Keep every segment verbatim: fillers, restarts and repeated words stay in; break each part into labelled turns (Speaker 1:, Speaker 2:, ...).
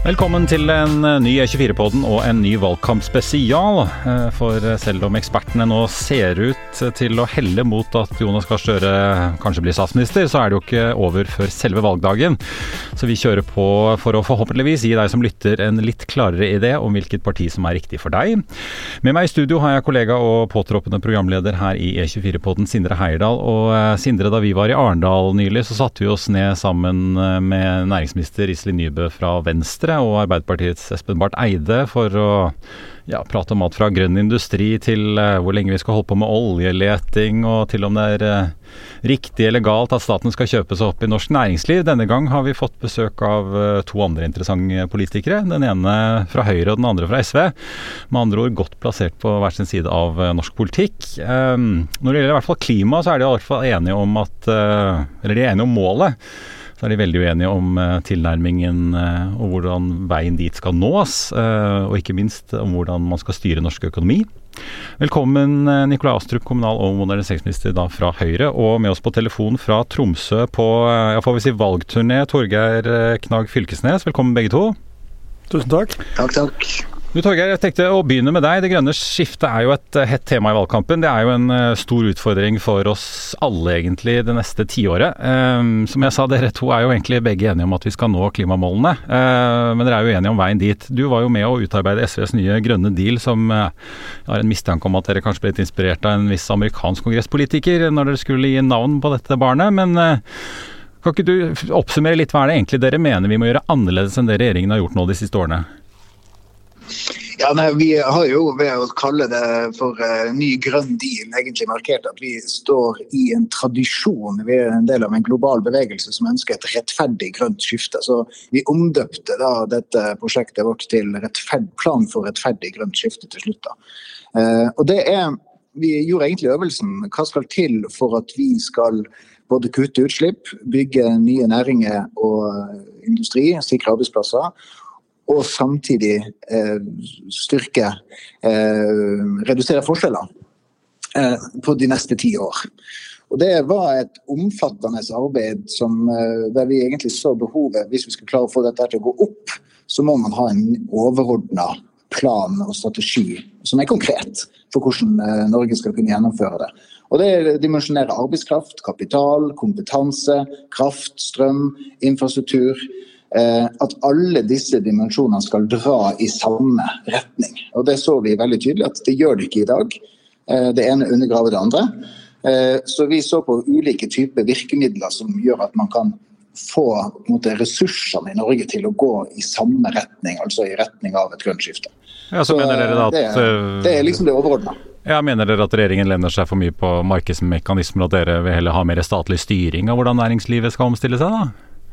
Speaker 1: Velkommen til en ny E tjuefire-podden og en ny valgkampspesial. For selv om ekspertene nå ser ut til å helle mot at Jonas Gahr Støre kanskje blir statsminister, så er det jo ikke over før selve valgdagen. Så vi kjører på for å forhåpentligvis gi deg som lytter en litt klarere idé om hvilket parti som er riktig for deg. Med meg i studio har jeg kollega og påtroppende programleder her i E tjuefire-podden, Sindre Heierdal. Og Sindre, da vi var i Arendal nylig, så satte vi oss ned sammen med næringsminister Iselin Nybø fra Venstre og Arbeiderpartiets Espen Barth Eide for å ja, prate om alt fra grønn industri til uh, hvor lenge vi skal holde på med oljeleting, og til om det er uh, riktig eller galt at staten skal kjøpe seg opp i norsk næringsliv. Denne gang har vi fått besøk av uh, to andre interessante politikere. Den ene fra Høyre og den andre fra S V. Med andre ord godt plassert på hver sin side av uh, norsk politikk. Um, når det gjelder i hvert fall klima, så er de i hvert fall enige om at, uh, eller de er enige om målet. Så er de veldig uenige om uh, tilnærmingen uh, og hvordan veien dit skal nås, uh, og ikke minst om hvordan man skal styre norsk økonomi. Velkommen uh, Nikolai Astrup, kommunal- og moderniseringsminister da fra Høyre, og med oss på telefon fra Tromsø på, uh, jeg får vi si valgturné, Torgeir uh, Knag Fylkesnes. Velkommen begge to.
Speaker 2: Tusen takk.
Speaker 3: Takk, takk.
Speaker 1: Du Torgeir, jeg tenkte å begynne med deg. Det grønne skiftet er jo et hett tema i valgkampen. Det er jo en stor utfordring for oss alle egentlig det neste tiåret. Um, som jeg sa, dere to er jo egentlig begge enige om at vi skal nå klimamålene. Uh, men dere er jo enige om veien dit. Du var jo med å utarbeide S Vs nye grønne deal, som uh, har en mistanke om at dere kanskje ble litt inspirert av en viss amerikansk kongresspolitiker når dere skulle gi navn på dette barnet. Men uh, kan ikke du oppsummere litt hva er det egentlig dere mener vi må gjøre annerledes enn det regjeringen har gjort nå de siste årene?
Speaker 3: Ja, nei, Vi har jo ved å kalle det for uh, ny grønn deal egentlig markert at vi står i en tradisjon. Vi er en del av en global bevegelse som ønsker et rettferdig grønt skifte. Så vi omdøpte da dette prosjektet vårt til rettferd, plan for rettferdig grønt skifte til slutt. Da. Uh, og det er, vi gjorde egentlig øvelsen. Hva skal til for at vi skal både kutte utslipp, bygge nye næringer og industri, sikre arbeidsplasser, og samtidig eh, styrke, eh, redusere forskjeller eh, på de neste ti år. Og det var et omfattende arbeid som, eh, der vi egentlig så behovet. Hvis vi skal klare å få dette til å gå opp, så må man ha en overordnet plan og strategi som er konkret for hvordan eh, Norge skal kunne gjennomføre det. Og det er dimensjonere arbeidskraft, kapital, kompetanse, kraft, strøm, infrastruktur. At alle disse dimensjonene skal dra i samme retning. Og det så vi veldig tydelig at det gjør det ikke i dag. Det ene undergraver det andre. Så vi så på ulike typer virkemidler som gjør at man kan få på en måte, ressursene i Norge til å gå i samme retning, altså i retning av et grønt skifte.
Speaker 1: Ja, så, så mener dere at,
Speaker 3: det, det er liksom det overordnede.
Speaker 1: Ja, mener dere at regjeringen lener seg for mye på markedsmekanismer, og at dere vil heller ha mer statlig styring av hvordan næringslivet skal omstille seg da?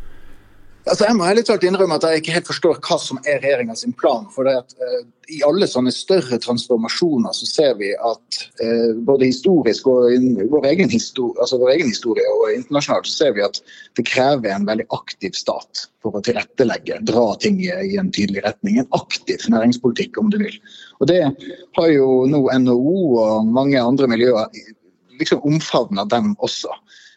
Speaker 3: Altså, jeg må helt klart innrømme at jeg ikke helt forstår hva som er regjeringens plan. For det at, uh, I alle sånne større transformasjoner så ser vi at uh, både historisk og in, vår, egen histori- altså vår egen historie og internasjonalt så ser vi at det krever en veldig aktiv stat for å tilrettelegge, dra ting i, i en tydelig retning. En aktiv næringspolitikk, om du vil. Og det har jo nå N H O og mange andre miljøer liksom omfavnet dem også.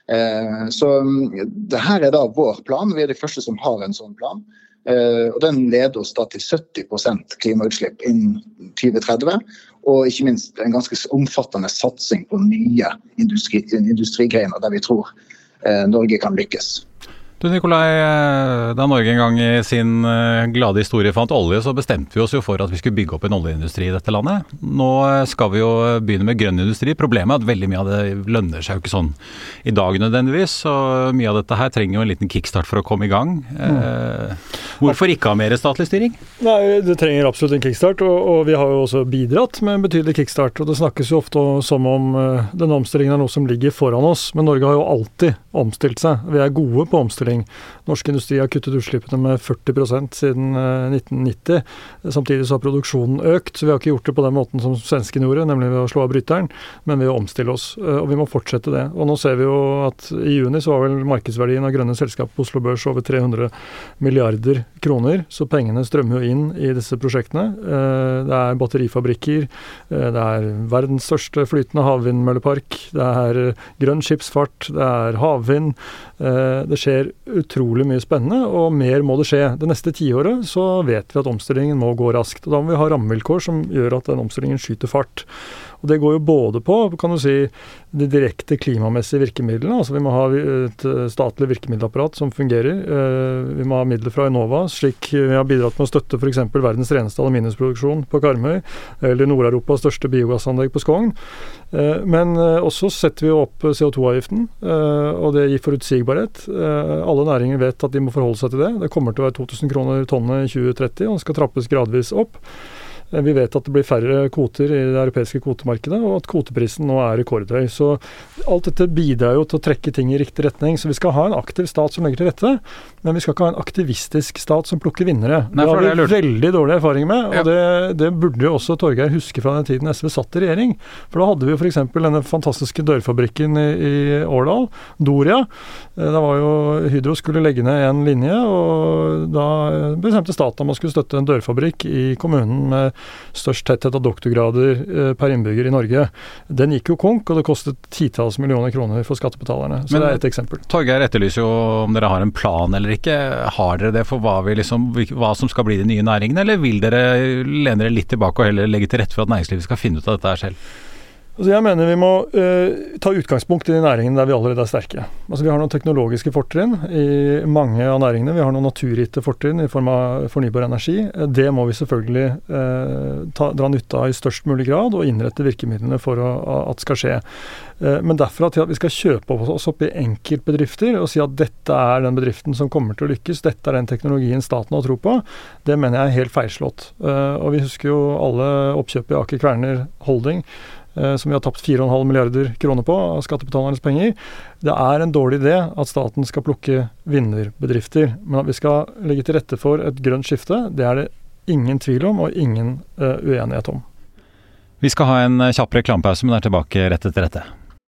Speaker 3: Så det her er da vår plan. Vi er de første som har en sånn plan. Og den leder oss da til sytti prosent klimautslipp innen tjue tretti. Og ikke minst en ganske omfattende satsing på nye industri, industrigreiner der vi tror Norge kan lykkes.
Speaker 1: Du Nikolai, da Norge en gang i sin glade historie fant olje, så bestemte vi oss jo for at vi skulle bygge opp en oljeindustri i dette landet. Nå skal vi jo begynne med grønn industri. Problemet er at veldig mye av det lønner seg jo ikke sånn i dag nødvendigvis, og mye av dette her trenger jo en liten kickstart for å komme i gang. Mm. Hvorfor ikke ha mer statlig styring?
Speaker 2: Nei, det trenger absolutt en kickstart, og, og vi har jo også bidratt med en betydelig kickstart, og det snakkes jo ofte som om uh, denne omstillingen er noe som ligger foran oss, men Norge har jo alltid omstilt seg. Vi er gode på omstilling. Norsk industri har kuttet utslippene med førti prosent siden nitten nitti. Samtidig så har produksjonen økt, så vi har ikke gjort det på den måten som svenskene gjorde, nemlig ved å slå av bryteren, men ved å omstille oss, og vi må fortsette det. Og nå ser vi jo at i juni så var vel markedsverdien av grønne selskap på Oslo Børs over tre hundre milliarder kroner, så pengene strømmer jo inn i disse prosjektene. Det er batterifabrikker, det er verdens største flytende havvindmøllepark, det er grønn skipsfart, det er havvind, det skjer utrolig mye spennende, og mer må det skje. Det neste tiåret så vet vi at omstillingen må gå raskt, og da må vi ha rammevilkår som gjør at den omstillingen skyter fart. Og det går jo både på, kan du si, de direkte klimamessige virkemidlene, altså vi må ha et statlig virkemiddelapparat som fungerer, vi må ha midler fra Enova, slik vi har bidratt med å støtte for eksempel verdens reneste aluminiumsproduksjon på Karmøy, eller Nord-Europas største biogassanlegg på Skogn. Men også setter vi opp C O to avgiften, og det gir forutsigbarhet. Alle næringer vet at de må forholde seg til det. Det kommer til å være to tusen kroner tonnet i tjue tretti, og det skal trappes gradvis opp. Vi vet at det blir færre kvoter i det europeiske kvotemarkedet, og at kvoteprisen nå er rekordhøy. Så alt dette bidrar jo til å trekke ting i riktig retning. Så vi skal ha en aktiv stat som legger til rette, men vi skal ikke ha en aktivistisk stat som plukker vinnere. Nei, det har vi veldig dårlige erfaringer med, og ja. det, det burde jo også Torgeir huske fra den tiden S V satt i regjering. For da hadde vi jo for eksempel denne fantastiske dørfabrikken i, i Årdal, Doria. Da var jo Hydro skulle legge ned en linje, og da bestemte staten om man skulle støtte en dørfabrikk i kommunen med størst tetthet av doktorgrader eh, per innbygger i Norge. Den gikk jo konk, og det kostet titalls millioner kroner for skattebetalerne. Så Men, det er et eksempel.
Speaker 1: Torgeir etterlyser jo om dere har en plan eller ikke. Har dere det for hva, vi liksom, hva som skal bli de nye næringene, eller vil dere lene dere litt tilbake og heller legge til rette for at næringslivet skal finne ut av dette her selv?
Speaker 2: Altså jeg mener vi må uh, ta utgangspunkt i de næringene der vi allerede er sterke. Altså vi har noen teknologiske fortrinn i mange av næringene. Vi har noen naturgitte fortrinn i form av fornybar energi. Det må vi selvfølgelig uh, ta, dra nytte av i størst mulig grad og innrette virkemidlene for å, at skal skje. Uh, men derfra til at vi skal kjøpe oss opp i enkeltbedrifter og si at dette er den bedriften som kommer til å lykkes, dette er den teknologien staten har tro på, det mener jeg er helt feilslått. Uh, og vi husker jo alle oppkjøpet i Aker Kværner Holding, som vi har tapt fire komma fem milliarder kroner på av skattebetalernes penger. Det er en dårlig idé at staten skal plukke vinnerbedrifter, men at vi skal legge til rette for et grønt skifte, det er det ingen tvil om og ingen uh, uenighet om.
Speaker 1: Vi skal ha en kjapp reklamepause, men er tilbake rett etter dette.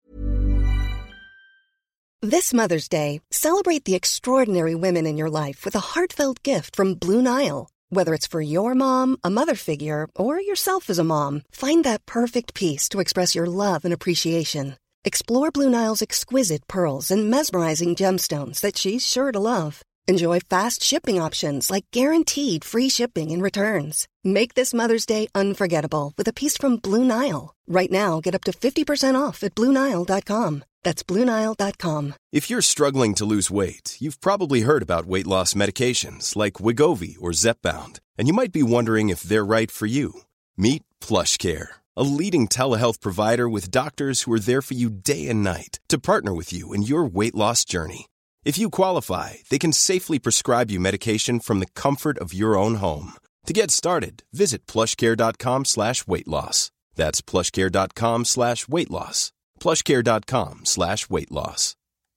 Speaker 4: This Mother's Day, celebrate the extraordinary women in your life with a heartfelt gift from Blue Nile. Whether it's for your mom, a mother figure, or yourself as a mom, find that perfect piece to express your love and appreciation. Explore Blue Nile's exquisite pearls and mesmerizing gemstones that she's sure to love. Enjoy fast shipping options like guaranteed free shipping and returns. Make this Mother's Day unforgettable with a piece from Blue Nile. Right now, get up to fifty percent off at Blue Nile dot com. That's Blue Nile dot com.
Speaker 5: If you're struggling to lose weight, you've probably heard about weight loss medications like Wegovy or Zepbound, and you might be wondering if they're right for you. Meet PlushCare, a leading telehealth provider with doctors who are there for you day and night to partner with you in your weight loss journey. If you qualify, they can safely prescribe you medication from the comfort of your own home. To get started, visit plushcare.com slash weight loss. That's plushcare.com slash weight loss. plushcare.com slash weight loss.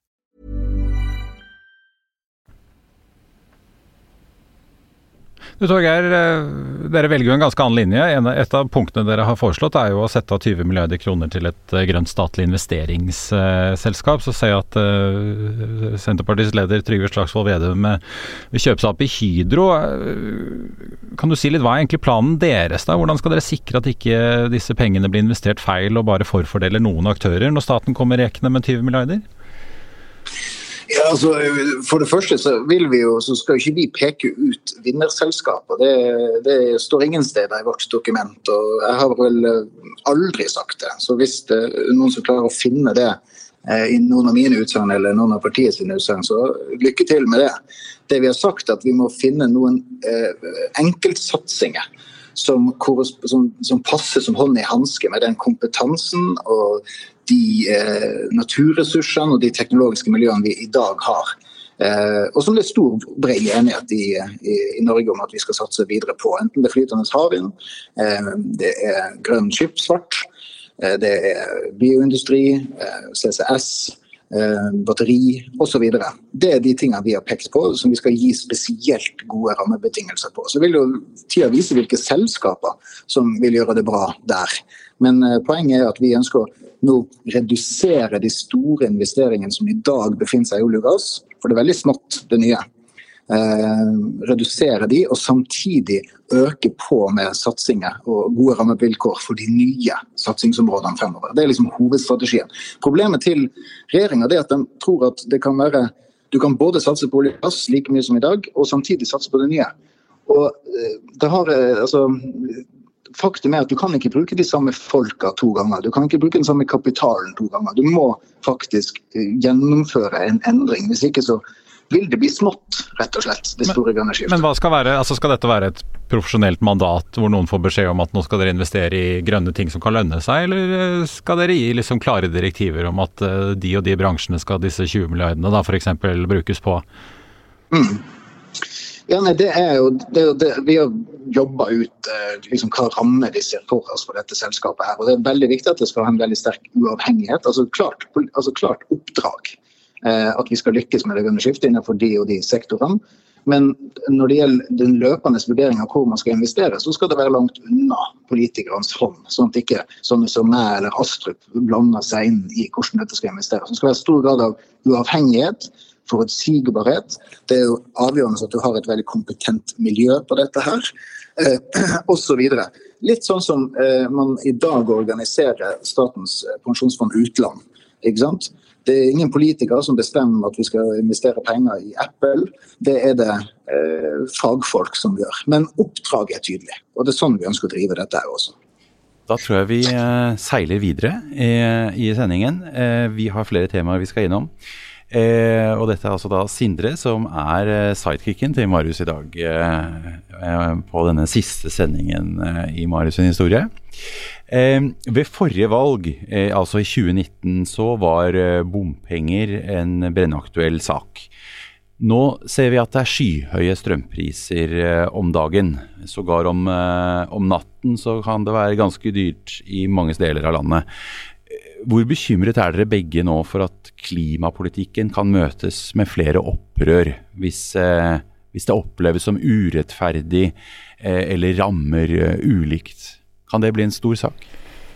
Speaker 1: Du Torgeir, dere velger jo en ganske annen linje. Et av punktene dere har foreslått er jo å sette av tyve milliarder kroner til et grønt statlig investeringsselskap. Så ser jeg at uh, Senterpartiets leder Trygve Slagsvold Vedum vil kjøpe seg opp i Hydro. Kan du si litt hva er egentlig planen deres da? Hvordan skal dere sikre at ikke disse pengene blir investert feil og bare forfordeler noen aktører når staten kommer rekende med tyve milliarder?
Speaker 3: Ja, altså, for det første så vil vi jo, så skal ikke vi peke ut vinnerselskaper. Det, det står ingen steder i vårt dokument, og jeg har vel aldri sagt det. Så hvis det er noen som klarer å finne det eh, i noen av mine utsagn eller noen av partiets utsagn, så lykke til med det. Det vi har sagt er at vi må finne noen eh, enkeltsatsinger som, som, som passer som hånd i handske med den kompetansen og de eh, naturressursene og de teknologiske miljøene vi i dag har. Eh, og som det er stor bred enighet i, i, i Norge om at vi skal satse videre på. Enten det er flytende havvind, eh, det er grønn skipsfart, eh, det er bioindustri, eh, C C S, eh, batteri og så videre. Det er de tingene vi har pekt på som vi skal gi spesielt gode rammebetingelser på. Så vil jo tida vise hvilke selskaper som vil gjøre det bra der. Men eh, poenget er at vi ønsker å nå redusere de store investeringene som i dag befinner seg i olje og gass, for det er veldig smått det nye. Eh, redusere de og samtidig øke på med satsinger og gode rammevilkår for de nye satsingsområdene fremover. Det er liksom hovedstrategien. Problemet til regjeringen er at de tror at det kan være Du kan både satse på olje og gass like mye som i dag, og samtidig satse på det nye. Og det har, altså, faktum er at du kan ikke bruke de samme folka to ganger. Du kan ikke bruke den samme kapitalen to ganger. Du må faktisk gjennomføre en endring. Hvis ikke så vil det bli smått, rett og slett, det store grønne skiftet.
Speaker 1: Men hva skal være, altså skal dette være et profesjonelt mandat hvor noen får beskjed om at nå skal dere investere i grønne ting som kan lønne seg, eller skal dere gi liksom klare direktiver om at de og de bransjene skal disse tjue milliardene da for eksempel brukes på?
Speaker 3: Mm. Ja, nei, det er jo, det er jo det, vi har jobbet ut liksom, hva rammer de ser for oss for dette selskapet her, og det er veldig viktig at det skal ha en veldig sterk uavhengighet, altså klart, altså klart oppdrag. At vi skal lykkes med det grønne skiftet innenfor de og de sektorene. Men når det gjelder den løpende vurderingen av hvor man skal investere, så skal det være langt unna politikernes hånd, sånn at ikke sånne som meg eller Astrup blander seg inn i hvordan dette skal investeres. Det skal være stor grad av uavhengighet, forutsigbarhet. Det er jo avgjørende at du har et veldig kompetent miljø på dette her, eh, og så videre. Litt sånn som eh, man i dag organiserer Statens pensjonsfond utland, ikke sant? Det er ingen politikere som bestemmer at vi skal investere penger i Apple. Det er det eh, fagfolk som gjør. Men oppdraget er tydelig, og det er sånn vi ønsker å drive dette her også.
Speaker 6: Da tror jeg vi eh, seiler videre i, i sendingen. Eh, vi har flere temaer vi skal innom. Eh, og dette er altså da Sindre, som er eh, sidekicken til Marius i dag eh, eh, på denne siste sendingen eh, i Marius' historie. Eh, ved forrige valg, eh, altså i tjue nitten, så var eh, bompenger en brennaktuell sak. Nå ser vi at det er skyhøye strømpriser eh, om dagen. Sågar om, eh, om natten så kan det være ganske dyrt i mange deler av landet. Hvor bekymret er dere begge nå for at klimapolitikken kan møtes med flere opprør hvis, eh, hvis det oppleves som urettferdig eh, eller rammer eh, ulikt? Kan det bli en stor sak?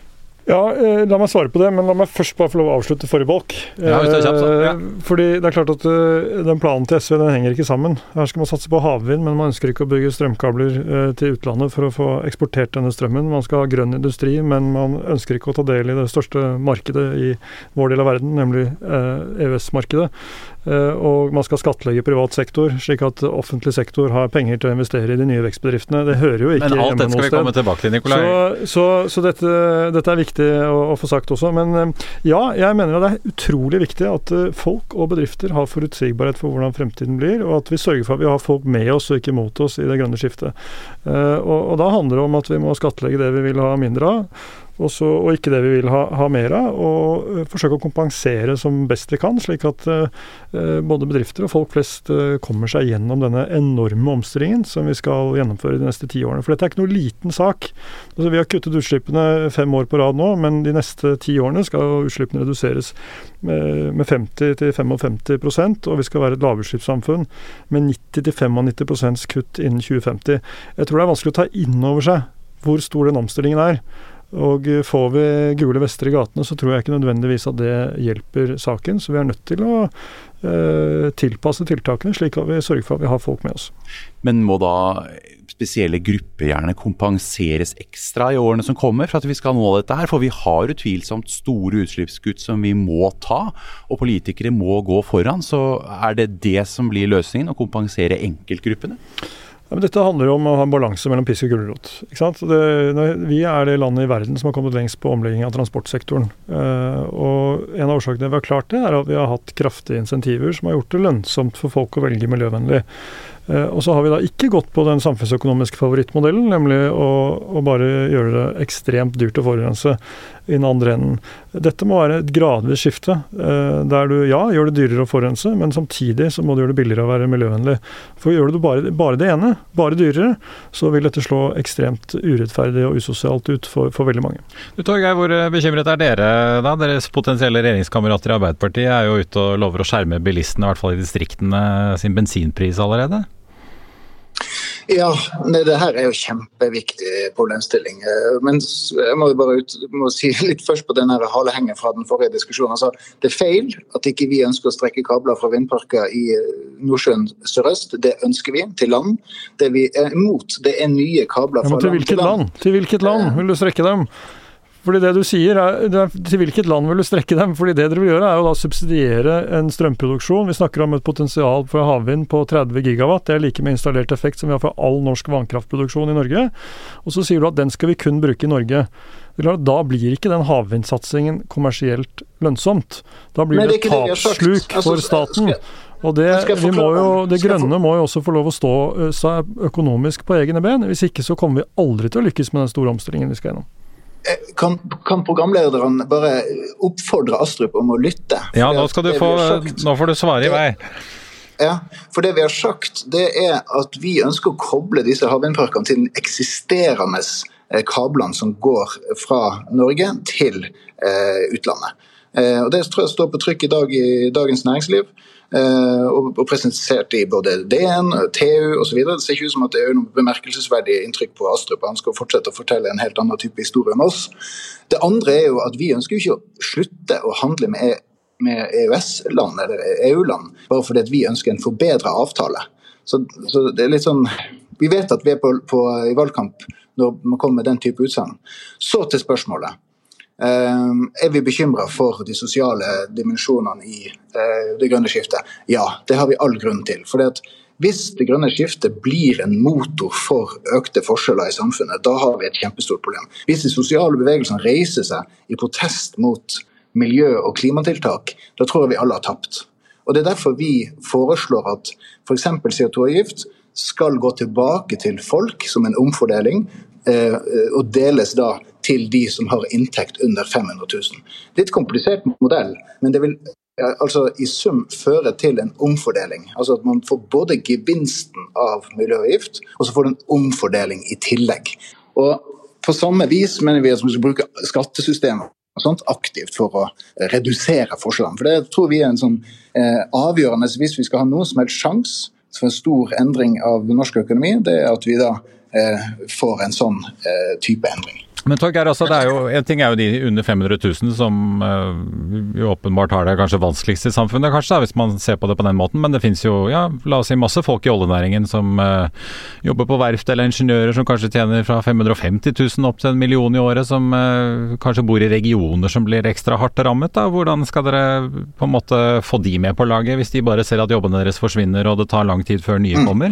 Speaker 2: Ja, eh, la meg svare på det, men la meg først bare få lov å avslutte forrige bolk.
Speaker 1: Ja, hvis det er kjapt, så. Ja.
Speaker 2: Fordi det er klart at uh, den planen til S V, den henger ikke sammen. Her skal man satse på havvind, men man ønsker ikke å bygge strømkabler uh, til utlandet for å få eksportert denne strømmen. Man skal ha grønn industri, men man ønsker ikke å ta del i det største markedet i vår del av verden, nemlig uh, E U S-markedet. Uh, og man skal skattlegge privat sektor, slik at offentlig sektor har penger til å investere i de nye vekstbedriftene. Det hører jo ikke
Speaker 1: Men alt dette skal vi komme tilbake til, Nikolai.
Speaker 2: Så, så, så dette, dette er viktig å, å få sagt også. Men ja, jeg mener at det er utrolig viktig at folk og bedrifter har forutsigbarhet for hvordan fremtiden blir, og at vi sørger for at vi har folk med oss og ikke mot oss i det grønne skiftet. Uh, og, og da handler det om at vi må skattlegge det vi vil ha mindre av, og, så, og ikke det vi vil ha, ha mer av, og uh, forsøke å kompensere som best vi kan, slik at uh, både bedrifter og folk flest uh, kommer seg gjennom denne enorme omstillingen som vi skal gjennomføre de neste ti årene. For dette er ikke noe liten sak. Altså, vi har kuttet utslippene fem år på rad nå, men de neste ti årene skal utslippene reduseres med, med femti til femtifem prosent, og vi skal være et lavutslippssamfunn med nitti til nittifem prosent kutt innen tjue femti. Jeg tror det er vanskelig å ta inn over seg hvor stor den omstillingen er. Og får vi gule vester i gatene, så tror jeg ikke nødvendigvis at det hjelper saken. Så vi er nødt til å eh, tilpasse tiltakene, slik at vi sørger for at vi har folk med oss.
Speaker 6: Men må da spesielle grupper gjerne kompenseres ekstra i årene som kommer for at vi skal nå dette her? For vi har utvilsomt store utslippskutt som vi må ta, og politikere må gå foran. Så er det det som blir løsningen, å kompensere enkeltgruppene?
Speaker 2: Ja, men dette handler jo om å ha en balanse mellom pisk og gulrot. Ikke sant? Det, vi er det landet i verden som har kommet lengst på omlegging av transportsektoren. Uh, og en av årsakene vi har klart det, er at vi har hatt kraftige insentiver som har gjort det lønnsomt for folk å velge miljøvennlig. Uh, og så har vi da ikke gått på den samfunnsøkonomiske favorittmodellen, nemlig å, å bare gjøre det ekstremt dyrt å forurense i den andre enden. Dette må være et gradvis skifte, uh, der du ja, gjør det dyrere å forurense, men samtidig så må du gjøre det billigere å være miljøvennlig. For gjør du bare, bare det ene, bare dyrere, så vil dette slå ekstremt urettferdig og usosialt ut for, for veldig mange.
Speaker 1: Du Torgeir, hvor bekymret er dere da? Deres potensielle regjeringskamerater i Arbeiderpartiet er jo ute og lover å skjerme bilistene, i hvert fall i distriktene, sin bensinpris allerede.
Speaker 3: Ja, det her er jo kjempeviktig problemstilling. Men jeg må jo bare ut, må si litt først på den her halehengen fra den forrige diskusjonen. Altså, det er feil at ikke vi ønsker å strekke kabler fra vindparker i Nordsjøen sørøst. Det ønsker vi til land. Det vi er imot, det er nye kabler fra
Speaker 2: ja, til land til land. Til hvilket land vil du strekke dem? fordi det du sier er, det er til hvilket land vil du strekke dem? Fordi det dere vil gjøre er jo da subsidiere en strømproduksjon. Vi snakker om et potensial for havvind på tretti gigawatt. Det er like med installert effekt som vi har for all norsk vannkraftproduksjon i Norge. Og så sier du at den skal vi kun bruke i Norge. Da blir ikke den havvindsatsingen kommersielt lønnsomt. Da blir det, det tapssluk altså, for staten. Og det, vi må jo, det grønne må jo også få lov å stå seg økonomisk på egne ben. Hvis ikke så kommer vi aldri til å lykkes med den store omstillingen vi skal gjennom.
Speaker 3: Kan, kan programlederen bare oppfordre Astrup om å lytte?
Speaker 1: Ja, nå, skal du få, sagt, nå får du svare i vei.
Speaker 3: Ja, for det vi har sagt, det er at vi ønsker å koble disse havvindparkene til den eksisterende kablene som går fra Norge til eh, utlandet. Eh, og det tror jeg står på trykk i dag i Dagens Næringsliv. Uh, og, og presentert i både D N, T U og så videre. Det ser ikke ut som at det er noe bemerkelsesverdig inntrykk på Astrup. Han skal fortsette å fortelle en helt annen type historie enn oss. Det andre er jo at vi ønsker ikke å slutte å handle med, e- med E U S-land eller E U-land, bare fordi at vi ønsker en forbedret avtale. Så, så det er litt sånn, vi vet at vi er på, på, i valgkamp når man kommer med den type utsagn. Så til spørsmålet. Uh, er vi bekymret for de sosiale dimensjonene i uh, det grønne skiftet? Ja, det har vi all grunn til. For at hvis det grønne skiftet blir en motor for økte forskjeller i samfunnet, da har vi et kjempestort problem. Hvis de sosiale bevegelsene reiser seg i protest mot miljø- og klimatiltak, da tror jeg vi alle har tapt. Og det er derfor vi foreslår at for eksempel C O to avgift skal gå tilbake til folk som en omfordeling, uh, og deles da til de som har inntekt under fem hundre tusen. Litt komplisert modell, men det vil altså i sum føre til en omfordeling. Altså at man får både gevinsten av miljøavgift, og så får du en omfordeling i tillegg. Og på samme vis mener vi at man skal bruke skattesystemet og sånt aktivt for å redusere forskjellene. For det tror vi er en sånn eh, avgjørende, hvis vi skal ha noen som helst sjans for en stor endring av norsk økonomi, det er at vi da eh, får en sånn eh, type endring.
Speaker 1: Men Torgeir, altså, det er jo, en ting er jo de under fem hundre tusen som uh, jo åpenbart har det kanskje vanskeligst i samfunnet, kanskje, da, hvis man ser på det på den måten, men det finnes jo, ja, la oss si masse folk i oljenæringen som uh, jobber på verft eller ingeniører som kanskje tjener fra fem hundre femti tusen opp til en million i året, som uh, kanskje bor i regioner som blir ekstra hardt rammet. Da. Hvordan skal dere på en måte få de med på laget hvis de bare ser at jobbene deres forsvinner og det tar lang tid før nye kommer?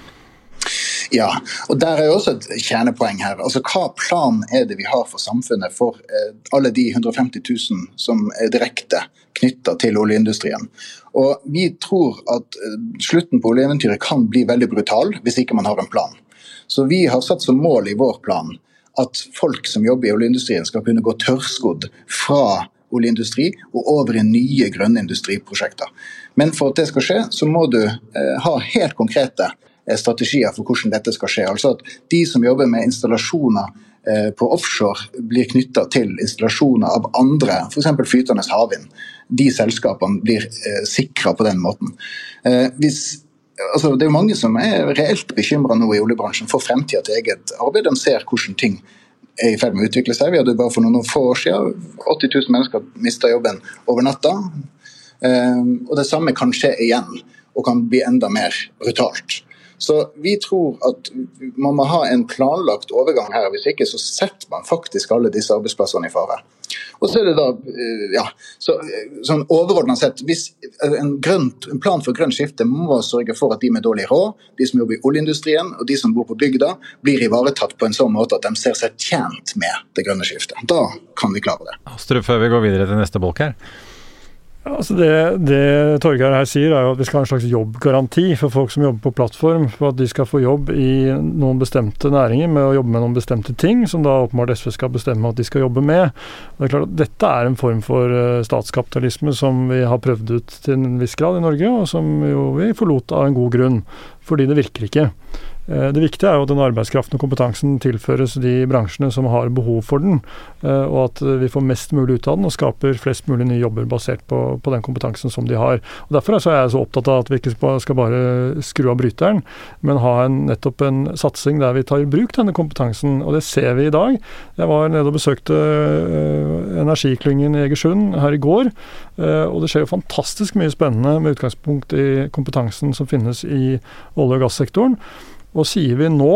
Speaker 3: Ja, og der er jo også et kjernepoeng her. Altså, hva plan er det vi har for samfunnet for eh, alle de hundre og femti tusen som er direkte knyttet til oljeindustrien? Og vi tror at eh, slutten på oljeeventyret kan bli veldig brutal hvis ikke man har en plan. Så vi har satt som mål i vår plan at folk som jobber i oljeindustrien skal kunne gå tørrskodd fra oljeindustri og over i nye grønne industriprosjekter. Men for at det skal skje, så må du eh, ha helt konkrete strategier for hvordan dette skal skje. Altså at de som jobber med installasjoner eh, på offshore blir knyttet til installasjoner av andre, for eksempel flytende havvind. De selskapene blir eh, sikret på den måten. Eh, hvis, altså, det er mange som er reelt bekymret nå i oljebransjen for fremtiden til eget arbeid. De ser hvordan ting er i ferd med å utvikle seg. Vi hadde bare for noen få år siden åtti tusen mennesker mistet jobben over natta. Eh, og det samme kan skje igjen, og kan bli enda mer brutalt. Så vi tror at man må ha en planlagt overgang her, hvis ikke så setter man faktisk alle disse arbeidsplassene i fare. Og så er det da, ja, så, sånn overordnet sett, hvis en, grønn, en plan for grønn skifte må sørge for at de med dårlig råd, de som jobber i oljeindustrien og de som bor på bygda, blir ivaretatt på en sånn måte at de ser seg tjent med det grønne skiftet. Da kan vi klare det.
Speaker 1: Astrup, før vi går videre til neste bolk her.
Speaker 2: Altså det, det Torgeir her sier er jo at vi skal ha en slags jobbgaranti for folk som jobber på plattform, for at de skal få jobb i noen bestemte næringer med å jobbe med noen bestemte ting, som da åpenbart S V skal bestemme at de skal jobbe med. Og det er klart at dette er en form for statskapitalisme som vi har prøvd ut til en viss grad i Norge, og som jo vi forlot av en god grunn, fordi det virker ikke. Det viktige er jo at den arbeidskraften og kompetansen tilføres de bransjene som har behov for den, og at vi får mest mulig ut av den og skaper flest mulig nye jobber basert på, på den kompetansen som de har. Og derfor er jeg så opptatt av at vi ikke skal bare skru av bryteren, men ha en, nettopp en satsing der vi tar i bruk denne kompetansen, og det ser vi i dag. Jeg var nede og besøkte uh, energiklyngen i Egersund her i går, uh, og det skjer jo fantastisk mye spennende med utgangspunkt i kompetansen som finnes i olje- og gassektoren. Og sier vi nå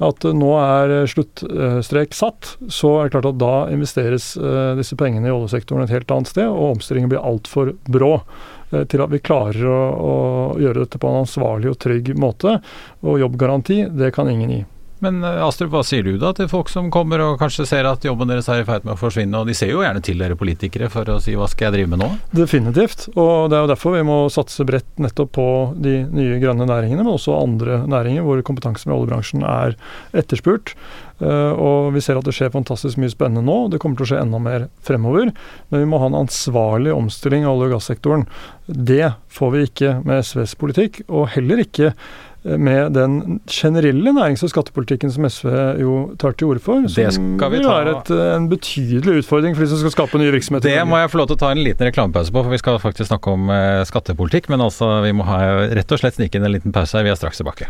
Speaker 2: at nå er sluttstrek satt, så er det klart at da investeres disse pengene i oljesektoren et helt annet sted, og omstillingen blir alt for brå til at vi klarer å, å gjøre dette på en ansvarlig og trygg måte, og jobbgaranti, det kan ingen gi.
Speaker 1: Men Astrup, hva sier du da til folk som kommer og kanskje ser at jobben deres er i ferd med å forsvinne, og de ser jo gjerne til dere politikere for å si hva skal jeg drive med nå?
Speaker 2: Definitivt, og det er jo derfor vi må satse bredt nettopp på de nye grønne næringene, men også andre næringer hvor kompetanse med oljebransjen er etterspurt. Og vi ser at det skjer fantastisk mye spennende nå, det kommer til å skje enda mer fremover, men vi må ha en ansvarlig omstilling av olje- og gassektoren. Det får vi ikke med S Vs politikk, og heller ikke med den generelle nærings- og skattepolitikken som S V jo tar til orde for,
Speaker 1: det
Speaker 2: som
Speaker 1: skal vi
Speaker 2: vil
Speaker 1: ta.
Speaker 2: være et, en betydelig utfordring for de som skal skape nye virksomheter.
Speaker 1: Det må jeg få lov til å ta en liten reklamepause på, for vi skal faktisk snakke om eh, skattepolitikk, men altså vi må ha rett og slett snike inn en liten pause her, vi er straks tilbake.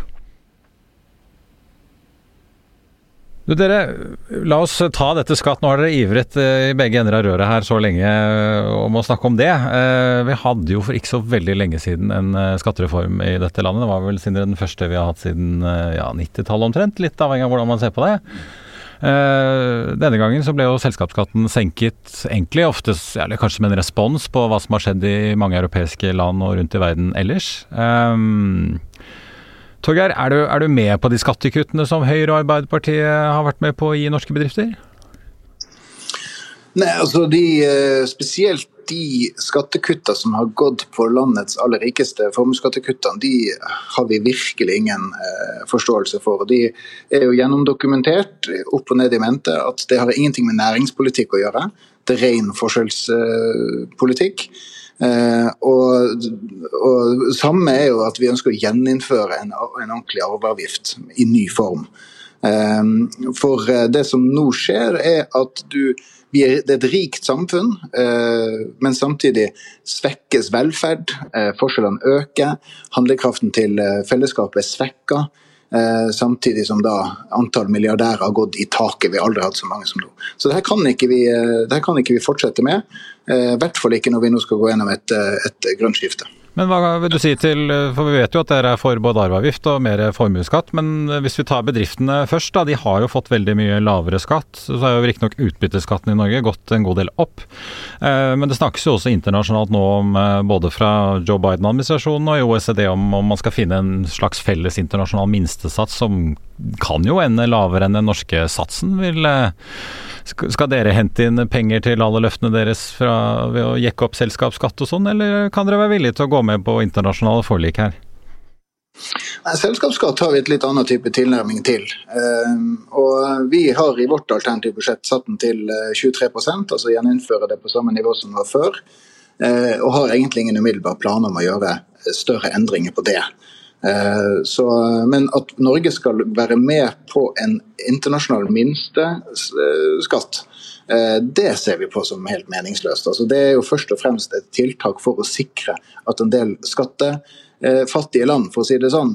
Speaker 1: Du dere, la oss ta dette skatt. Nå har dere ivret i begge ender av røret her så lenge om å snakke om det. Vi hadde jo for ikke så veldig lenge siden en skattereform i dette landet. Det var vel siden den første vi har hatt siden ja, nittitallet omtrent, litt avhengig av hvordan man ser på det. Denne gangen så ble jo selskapsskatten senket egentlig oftest, eller kanskje med en respons på hva som har skjedd i mange europeiske land og rundt i verden ellers. Um, Torgeir, er du, er du med på de skattekuttene som Høyre og Arbeiderpartiet har vært med på å gi norske bedrifter?
Speaker 3: Nei, altså de, spesielt de skattekuttene som har gått på landets aller rikeste formuesskattekuttene, de har vi virkelig ingen eh, forståelse for. De er jo gjennomdokumentert opp og ned i mente at det har ingenting med næringspolitikk å gjøre. Det er ren forskjellspolitikk. Eh, Uh, og, og samme er jo at vi ønsker å gjeninnføre en, en ordentlig arveavgift i ny form. Uh, for det som nå skjer er at du, vi er, det er et rikt samfunn, uh, men samtidig svekkes velferd, uh, forskjellene øker, handlekraften til uh, fellesskapet er svekket, uh, samtidig som da antall milliardærer har gått i taket, vi har aldri hatt så mange som nå. Så det her kan ikke vi, uh, det her kan ikke vi fortsette med. I hvert fall ikke når vi nå skal gå gjennom et, et grønt skifte.
Speaker 1: Men hva vil du si til, for vi vet jo at dere er for både arveavgift og mer formuesskatt, men hvis vi tar bedriftene først da, de har jo fått veldig mye lavere skatt, så er jo riktig nok utbytteskatten i Norge gått en god del opp. Men det snakkes jo også internasjonalt nå om, både fra Joe Biden-administrasjonen og i O E C D, om, om man skal finne en slags felles internasjonal minstesats som kan jo ende lavere enn den norske satsen. Vil, skal dere hente inn penger til alle løftene deres fra, ved å jekke opp selskapsskatt og sånn, eller kan dere være villige til å gå med på internasjonale forlik her?
Speaker 3: Nei, selskapsskatt har vi et litt annet type tilnærming til. Um, og vi har i vårt alternative budsjett satt den til tjuetre prosent, altså gjeninnføre det på samme nivå som det var før, uh, og har egentlig ingen umiddelbar plan om å gjøre større endringer på det. Uh, så, men at Norge skal være med på en internasjonal minsteskatt, uh, det ser vi på som helt meningsløst. Altså, det er jo først og fremst et tiltak for å sikre at en del skattefattige land, for å si det sånn,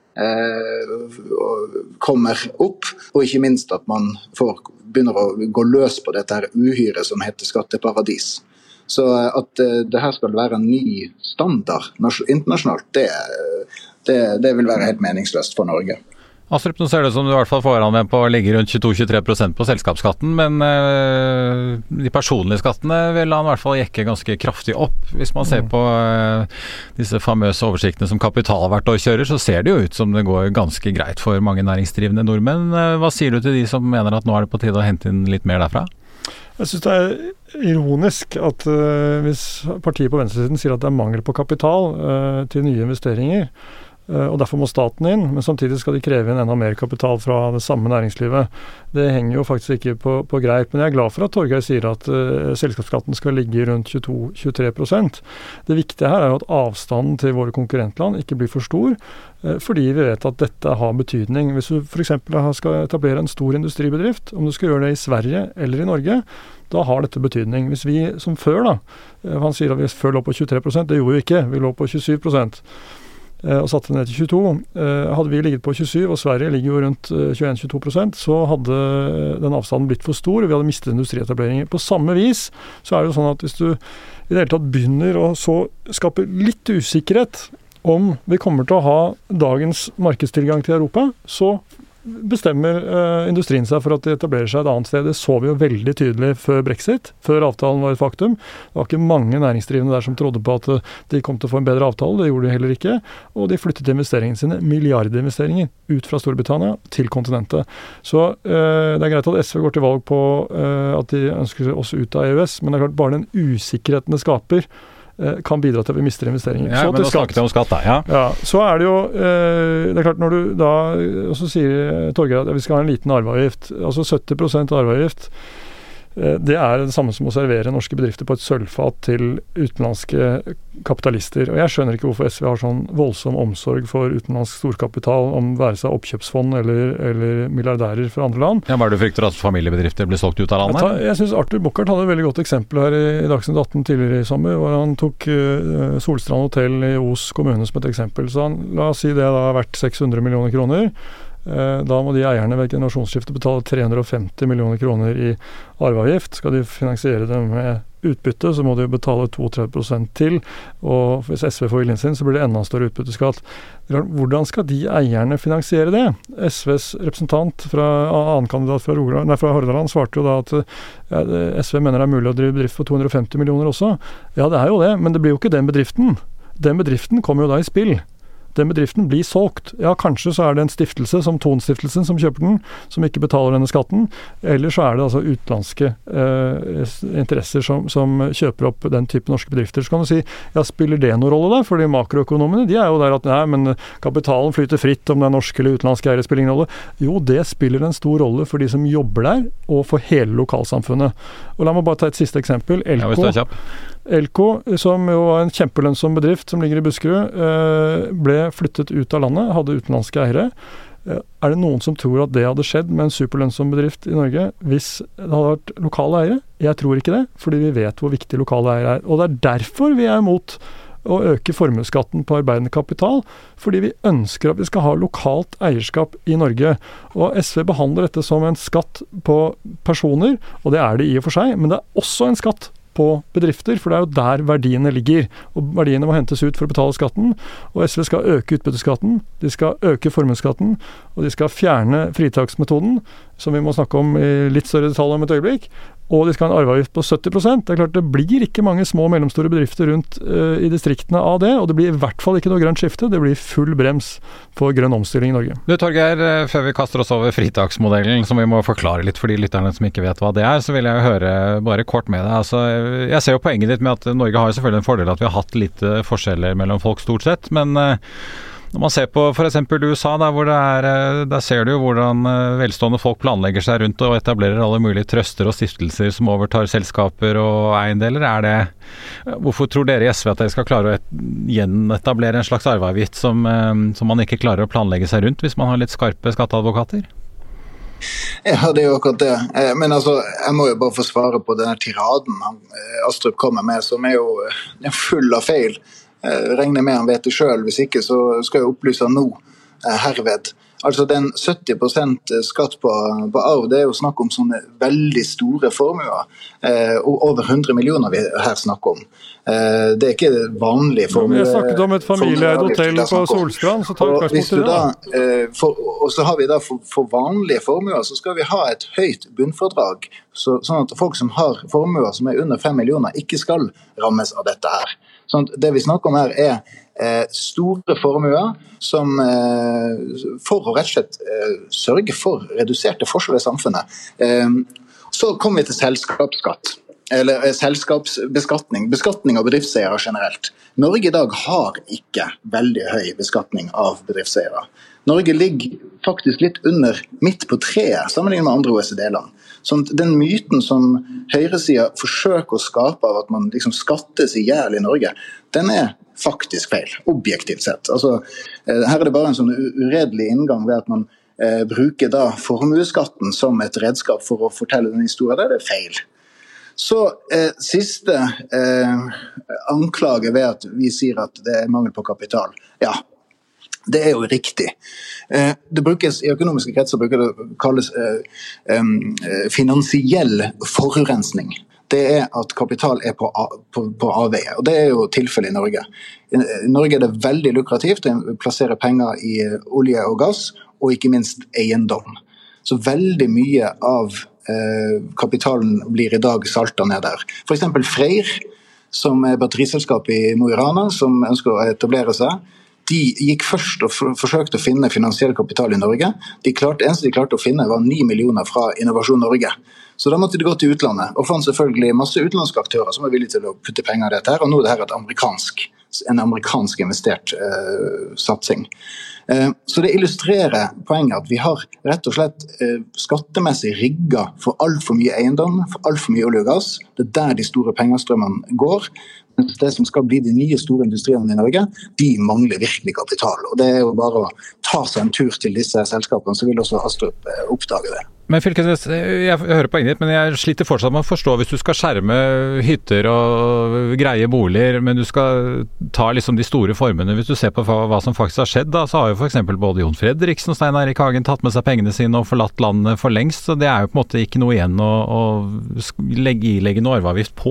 Speaker 3: uh, kommer opp, og ikke minst at man får, begynner å gå løs på dette her uhyre som heter skatteparadis. Så at uh, det her skal være en ny standard internasjonalt, det Det, det vil være helt meningsløst for Norge.
Speaker 1: Astrup, nå ser det som du i hvert fall får han med på å ligge rundt tjueto til tjuetre prosent på selskapsskatten, men øh, de personlige skattene vil han i hvert fall jekke ganske kraftig opp. Hvis man ser på øh, disse famøse oversiktene som Kapital hvert år kjører, så ser det jo ut som det går ganske greit for mange næringsdrivende nordmenn. Hva sier du til de som mener at nå er det på tide å hente inn litt mer derfra?
Speaker 2: Jeg synes det er ironisk at uh, hvis partiet på venstresiden sier at det er mangel på kapital uh, til nye investeringer, og derfor må staten inn, men samtidig skal de kreve inn enda mer kapital fra det samme næringslivet. Det henger jo faktisk ikke på, på greip, men jeg er glad for at Torgeir sier at uh, selskapsskatten skal ligge rundt tjueto til tjuetre prosent. Det viktige her er jo at avstanden til våre konkurrentland ikke blir for stor, uh, fordi vi vet at dette har betydning. Hvis du for eksempel skal etablere en stor industribedrift, om du skal gjøre det i Sverige eller i Norge, da har dette betydning. Hvis vi som før da, uh, han sier at vi før lå på tjuetre prosent, det gjorde vi ikke, vi lå på tjuesyv prosent. Og satte ned til tjueto. Hadde vi ligget på tjuesyv, og Sverige ligger jo rundt tjueen til tjueto prosent, så hadde den avstanden blitt for stor, og vi hadde mistet industrietableringer. På samme vis så er det jo sånn at hvis du i det hele tatt begynner å så skape litt usikkerhet om vi kommer til å ha dagens markedstilgang til Europa, så bestemmer uh, industrien seg for at de etablerer seg et annet sted. Det så vi jo veldig tydelig før Brexit, før avtalen var et faktum. Det var ikke mange næringsdrivende der som trodde på at de kom til å få en bedre avtale, det gjorde de heller ikke. Og de flyttet investeringene sine, milliardinvesteringer, ut fra Storbritannia til kontinentet. Så uh, det er greit at S V går til valg på uh, at de ønsker oss ut av E U S, men det er klart bare den usikkerheten det skaper, kan bidra til at vi mister investeringer.
Speaker 1: Ja,
Speaker 2: så
Speaker 1: men da snakket jeg om skatt da, ja.
Speaker 2: Ja, så er det jo, eh, det er klart når du da, og så sier Torgeir at vi skal ha en liten arveavgift, altså sytti prosent arveavgift, eh, det er det samme som å servere norske bedrifter på et sølvfat til utenlandske kapitalister, og jeg skjønner ikke hvorfor S V har sånn voldsom omsorg for utenlandsk storkapital, om være seg oppkjøpsfond eller, eller milliardærer fra andre land.
Speaker 1: Ja, hva er det du frykter at familiebedrifter blir solgt ut av landet?
Speaker 2: Jeg, tar, jeg synes Arthur Bockart hadde et veldig godt eksempel her i, i Dagsnytt atten tidligere i sommer, hvor han tok uh, Solstrand Hotel i Os kommune som et eksempel. Så han, la oss si det da har vært seks hundre millioner kroner. Uh, da må de eierne ved generasjonsskifte betale tre hundre og femti millioner kroner i arveavgift. Skal de finansiere dem med utbytte, så må de betale trettito prosent til, og hvis S V får viljen sin, så blir det enda større utbytteskatt. Hvordan skal de eierne finansiere det? S Vs representant fra annen kandidat fra, Rogaland, nei, fra Hordaland svarte jo da at ja, S V mener det er mulig å drive bedrift for to hundre og femti millioner også. Ja, det er jo det, men det blir jo ikke den bedriften. Den bedriften kommer jo da i spill. Den bedriften blir solgt. Ja, kanskje så er det en stiftelse som Thon-stiftelsen som kjøper den, som ikke betaler denne skatten, eller så er det altså utenlandske eh, interesser som, som kjøper opp den type norske bedrifter. Så kan du si, ja, spiller det noen rolle da? Fordi makroøkonomene, de er jo der at nei, men kapitalen flyter fritt om det er norske eller utenlandske eiere, spiller ingen rolle. Jo, det spiller en stor rolle for de som jobber der, og for hele lokalsamfunnet. Og la meg bare ta et siste eksempel. Elko. Ja, hvis du er kjapp. Elko, som jo var en kjempelønnsom bedrift som ligger i Buskerud, ble flyttet ut av landet, hadde utenlandske eiere. Er det noen som tror at det hadde skjedd med en superlønnsom bedrift i Norge hvis det hadde vært lokale eiere? Jeg tror ikke det, fordi vi vet hvor viktig lokale eiere er. Og det er derfor vi er imot å øke formuesskatten på arbeidende kapital, fordi vi ønsker at vi skal ha lokalt eierskap i Norge. Og S V behandler dette som en skatt på personer, og det er det i og for seg, men det er også en skatt på bedrifter, for det er jo der verdiene ligger, og verdiene må hentes ut for å betale skatten, og S V skal øke utbytteskatten, de skal øke formuesskatten, og de skal fjerne fritaksmetoden, som vi må snakke om i litt større detalj om et øyeblikk, og de skal ha en arveavgift på sytti prosent. Det er klart det blir ikke mange små og mellomstore bedrifter rundt uh, i distriktene av det, og det blir i hvert fall ikke noe grønt skifte, det blir full brems for grønn omstilling i Norge.
Speaker 1: Du Torgeir, før vi kaster oss over fritaksmodellen, som vi må forklare litt for de lytterne som ikke vet hva det er, så vil jeg høre bare kort med deg. Altså, jeg ser jo poenget ditt med at Norge har jo selvfølgelig en fordel at vi har hatt litt forskjeller mellom folk stort sett, men uh, når man ser på for eksempel U S A, der, hvor det er, der ser du jo hvordan velstående folk planlegger seg rundt og etablerer alle mulige trøster og stiftelser som overtar selskaper og eiendeler. Er det, hvorfor tror dere i S V at dere skal klare å et, gjenetablere en slags arveavgift som, som man ikke klarer å planlegge seg rundt hvis man har litt skarpe skatteadvokater?
Speaker 3: Ja, det er jo akkurat det. Men altså, jeg må jo bare få svare på denne tiraden Astrup kommer med, som er jo full av feil. Jeg regner med han vet det selv, hvis ikke så skal jeg opplyse han nå, herved. Altså den sytti prosent skatt på, på arv, det er jo snakk om sånne veldig store formuer, og over hundre millioner vi her snakker om. Det er ikke vanlige formuer.
Speaker 2: Vi har snakket om et familieeid hotell på Solstrand, så tar vi utgangspunkt i det.
Speaker 3: For, og så har vi da for, for vanlige formuer, så skal vi ha et høyt bunnfordrag, så, sånn at folk som har formuer som er under fem millioner, ikke skal rammes av dette her. Sånn at det vi snakker om her er eh, store formuer som eh, for å rett og slett eh, sørge for reduserte forskjeller i samfunnet. Eh, så kommer vi til selskapsskatt, eller eh, selskapsbeskatning, beskatning av bedriftseiere generelt. Norge i dag har ikke veldig høy beskatning av bedriftseiere. Norge ligger faktisk litt under midt på treet, sammenlignet med andre O E C D-land. Sånn at den myten som høyresiden forsøker å skape av at man liksom skattes i hjel i Norge, den er faktisk feil, objektivt sett. Altså, her er det bare en sånn uredelig inngang ved at man eh, bruker da formueskatten som et redskap for å fortelle den historien. Det er feil. Så eh, siste eh, anklage ved at vi sier at det er mangel på kapital. Ja, det er jo riktig. Det brukes, i økonomiske kretser bruker det kalles finansiell forurensning. Det er at kapital er på, på, på avveie, og det er jo tilfellet i Norge. I Norge er det veldig lukrativt å plassere penger i olje og gass, og ikke minst eiendom. Så veldig mye av eh, kapitalen blir i dag saltet ned der. For eksempel Freyr, som er batteriselskap i Mo i Rana, som ønsker å etablere seg. De gikk først og for, forsøkte å finne finansiell kapital i Norge. De klarte, eneste de klarte å finne var ni millioner fra Innovasjon Norge. Så da måtte de gå til utlandet, og fant selvfølgelig masse utenlandske aktører som var villige til å putte penger i dette her, og nå er dette et amerikansk, en amerikansk investert eh, satsing. Eh, så det illustrerer poenget at vi har rett og slett eh, skattemessig rigget for alt for mye eiendom, for alt for mye olje og gass. Det er der de store pengestrømmene går. Det som skal bli de nye store industriene i Norge, de mangler virkelig kapital. Og det er jo bare å ta seg en tur til disse selskapene, så vil også Astrup oppdage det.
Speaker 1: Men Fylkesnes, jeg hører poenget ditt, men jeg sliter fortsatt med å forstå hvis du skal skjerme hytter og greie boliger, men du skal ta liksom de store formene. Hvis du ser på hva, hva som faktisk har skjedd, da, så har jo for eksempel både Jon Fredriksen og Stein Erik Hagen tatt med seg pengene sine og forlatt landet for lengst, så det er jo på en måte ikke noe igjen å, å legge, ilegge noe arveavgift på.